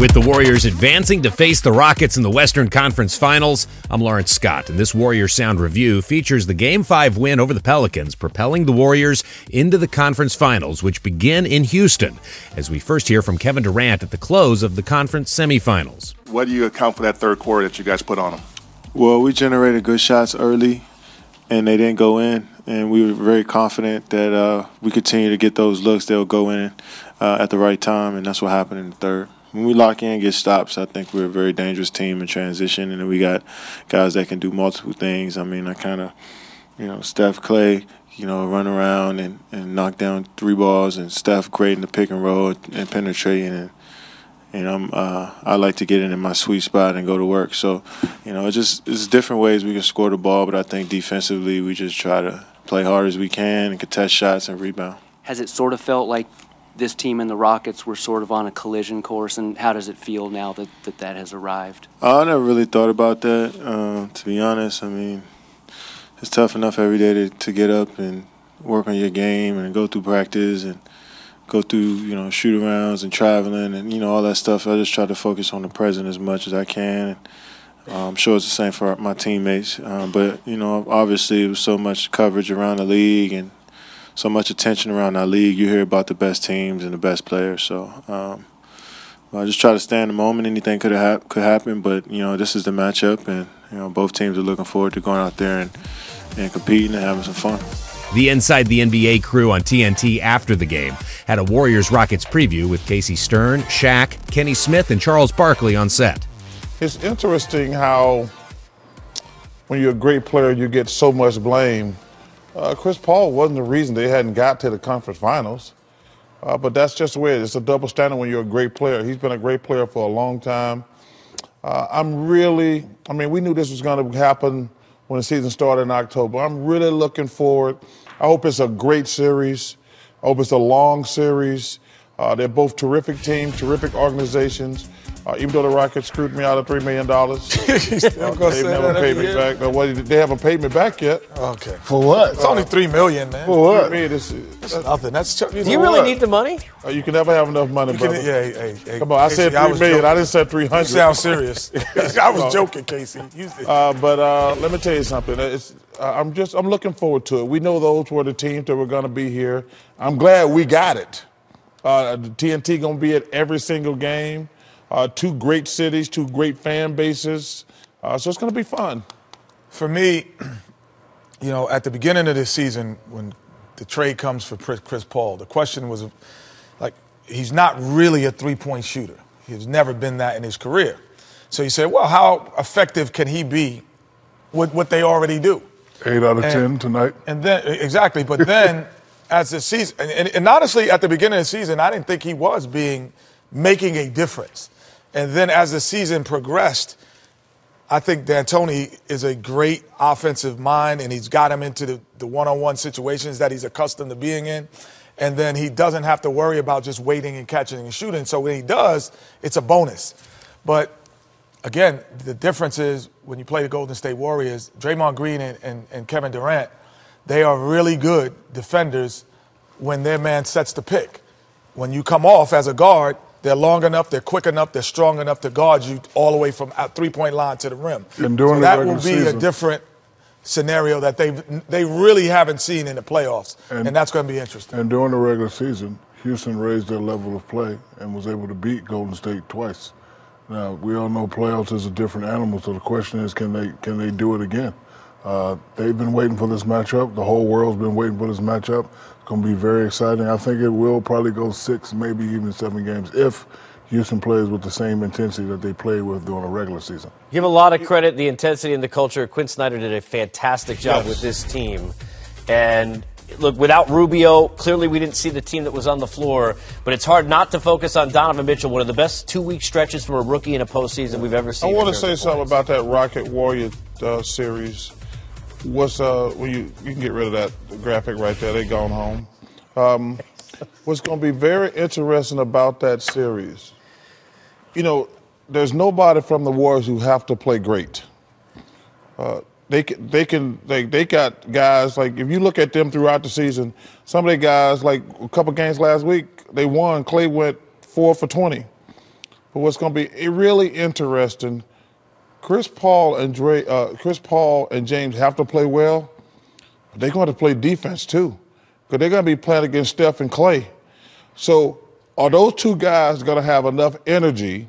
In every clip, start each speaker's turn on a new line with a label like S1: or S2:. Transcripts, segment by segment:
S1: With the Warriors advancing to face the Rockets in the Western Conference Finals, I'm Lawrence Scott, and this Warriors Sound Review features the Game 5 win over the Pelicans, propelling the Warriors into the conference finals, which begin in Houston, as we first hear from Kevin Durant at the close of the conference semifinals.
S2: What do you account for that third quarter that you guys put on them?
S3: Well, we generated good shots early, and they didn't go in, and we were very confident that we continue to get those looks. They'll go in at the right time, and that's what happened in the third. When we lock in and get stops, I think we're a very dangerous team in transition, and we got guys that can do multiple things. I mean, I kind of, Steph, Clay, run around and knock down three balls, and Steph great in the pick and roll and penetrating, and I like to get in my sweet spot and go to work. So, it's different ways we can score the ball, but I think defensively we just try to play hard as we can and contest shots and rebound.
S4: Has it sort of felt like this team and the Rockets were sort of on a collision course, and how does it feel now that has arrived?
S3: I never really thought about that, to be honest. I mean, it's tough enough every day to get up and work on your game and go through practice and go through, shoot-arounds and traveling and, all that stuff. I just try to focus on the present as much as I can. I'm sure it's the same for my teammates. But, obviously it was so much coverage around the league and so much attention around our league. You hear about the best teams and the best players. So I just try to stay in the moment. Anything could happen, but this is the matchup, and both teams are looking forward to going out there and competing and having some fun.
S1: The Inside the NBA crew on TNT after the game had a Warriors-Rockets preview with Casey Stern, Shaq, Kenny Smith, and Charles Barkley on set.
S5: It's interesting how when you're a great player, you get so much blame. Chris Paul wasn't the reason they hadn't got to the conference finals, but that's just the way it is. It's a double standard when you're a great player. He's been a great player for a long time. We knew this was going to happen when the season started in October. I'm really looking forward. I hope it's a great series. I hope it's a long series. They're both terrific teams, terrific organizations. Even though the Rockets screwed me out of $3 million, they never paid me back. They haven't paid me back yet.
S6: Okay.
S5: For what?
S6: It's only $3 million, man.
S5: For what?
S6: That's nothing.
S4: Do you really need the money?
S5: You can never have enough money, brother.
S6: Hey,
S5: come on, I said $3 million. I didn't say 300.
S6: You sound serious. I was joking, Casey.
S5: But let me tell you something. I'm looking forward to it. We know those were the teams that were going to be here. I'm glad we got it. The TNT going to be at every single game. Two great cities, two great fan bases. So it's going to be fun.
S6: For me, at the beginning of this season, when the trade comes for Chris Paul, the question was, he's not really a three-point shooter. He's never been that in his career. So you say, well, how effective can he be with what they already do?
S5: 8 out of 10 tonight.
S6: And then, exactly. But then, as the season, and honestly, at the beginning of the season, I didn't think he was making a difference. And then as the season progressed, I think D'Antoni is a great offensive mind, and he's got him into the one-on-one situations that he's accustomed to being in. And then he doesn't have to worry about just waiting and catching and shooting. So when he does, it's a bonus. But, again, the difference is when you play the Golden State Warriors, Draymond Green and Kevin Durant, they are really good defenders when their man sets the pick. When you come off as a guard, they're long enough, they're quick enough, they're strong enough to guard you all the way from out three-point line to the rim.
S5: And
S6: so that will be a different scenario that they really haven't seen in the playoffs, and that's going to be interesting.
S5: And during the regular season, Houston raised their level of play and was able to beat Golden State twice. Now, we all know playoffs is a different animal, so the question is, can they do it again? They've been waiting for this matchup. The whole world's been waiting for this matchup. It's going to be very exciting. I think it will probably go 6, maybe even 7 games if Houston plays with the same intensity that they played with during the regular season.
S7: Give a lot of credit, the intensity and the culture. Quinn Snyder did a fantastic job with this team. And look, without Rubio, clearly we didn't see the team that was on the floor. But it's hard not to focus on Donovan Mitchell, one of the best 2-week stretches from a rookie in a postseason we've ever seen.
S5: I want to say something about that Rocket-Warrior series. What's you can get rid of that graphic right there. They're gone home. What's going to be very interesting about that series, there's nobody from the Warriors who have to play great. They got guys, like, if you look at them throughout the season, some of the guys, like a couple games last week, they won. Clay went 4 for 20. But what's going to be really interesting, Chris Paul and James have to play well, but they're going to play defense too, because they're going to be playing against Steph and Klay. So are those two guys going to have enough energy?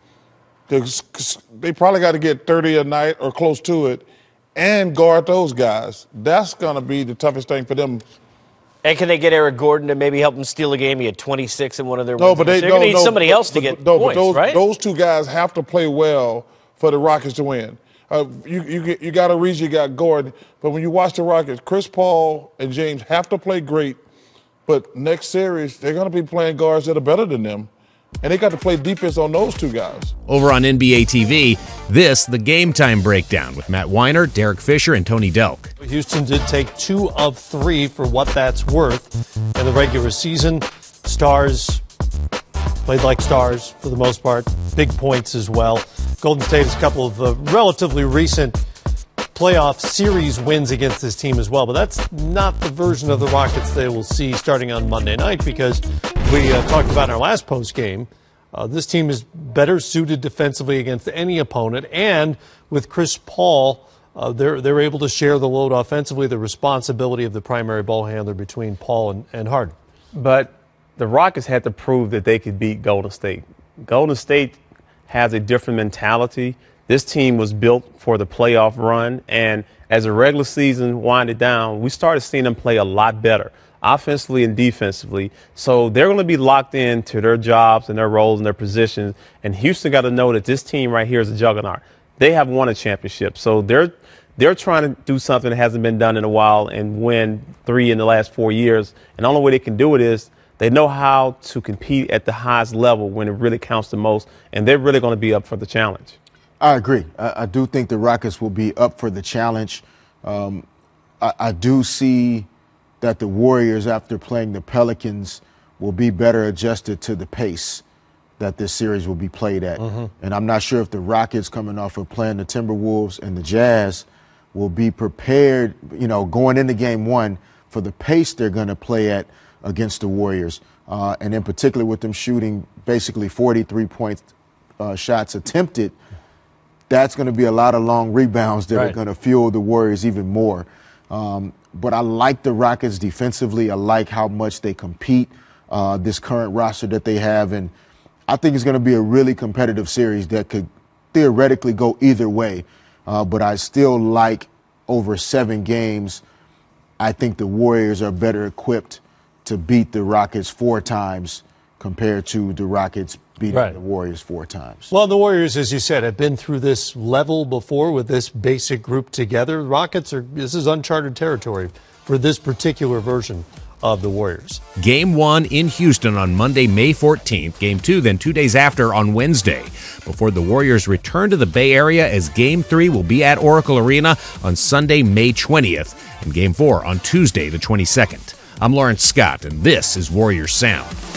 S5: They probably got to get 30 a night or close to it and guard those guys. That's going to be the toughest thing for them.
S7: And can they get Eric Gordon to maybe help them steal a game? He had 26 in one of their
S5: No,
S7: wins.
S5: but they're
S7: going to need somebody else to get points, right?
S5: Those two guys have to play well for the Rockets to win. You got a reason you got Gordon, but when you watch the Rockets, Chris Paul and James have to play great, but next series, they're going to be playing guards that are better than them, and they got to play defense on those two guys.
S1: Over on NBA TV, the Game Time Breakdown with Matt Weiner, Derek Fisher, and Tony Delk.
S8: Houston did take 2 of 3 for what that's worth in the regular season. Stars played like stars for the most part. Big points as well. Golden State has a couple of relatively recent playoff series wins against this team as well. But that's not the version of the Rockets they will see starting on Monday night, because we talked about in our last post game. This team is better suited defensively against any opponent, and with Chris Paul, they're able to share the load offensively, the responsibility of the primary ball handler between Paul and Harden.
S9: But the Rockets had to prove that they could beat Golden State. Golden State has a different mentality. This team was built for the playoff run, and as the regular season winded down, we started seeing them play a lot better, offensively and defensively. So they're going to be locked into their jobs and their roles and their positions. And Houston got to know that this team right here is a juggernaut. They have won a championship. So they're trying to do something that hasn't been done in a while and win 3 in the last 4 years. And the only way they can do it is they know how to compete at the highest level when it really counts the most. And they're really going to be up for the challenge.
S10: I agree. I do think the Rockets will be up for the challenge. I do see that the Warriors, after playing the Pelicans, will be better adjusted to the pace that this series will be played at. Mm-hmm. And I'm not sure if the Rockets, coming off of playing the Timberwolves and the Jazz, will be prepared, going into game 1 for the pace they're going to play at against the Warriors. And in particular with them shooting basically 43-point shots attempted, that's going to be a lot of long rebounds that are going to fuel the Warriors even more. But I like the Rockets defensively. I like how much they compete, this current roster that they have. And I think it's going to be a really competitive series that could theoretically go either way. But I still like over 7 games. I think the Warriors are better equipped to beat the Rockets 4 times compared to the Rockets beating the Warriors 4 times.
S8: Well, the Warriors, as you said, have been through this level before with this basic group together. The Rockets this is uncharted territory for this particular version of the Warriors.
S1: Game 1 in Houston on Monday, May 14th. Game 2 then 2 days after on Wednesday, before the Warriors return to the Bay Area, as Game 3 will be at Oracle Arena on Sunday, May 20th, and Game 4 on Tuesday, the 22nd. I'm Lawrence Scott, and this is Warriors Sound.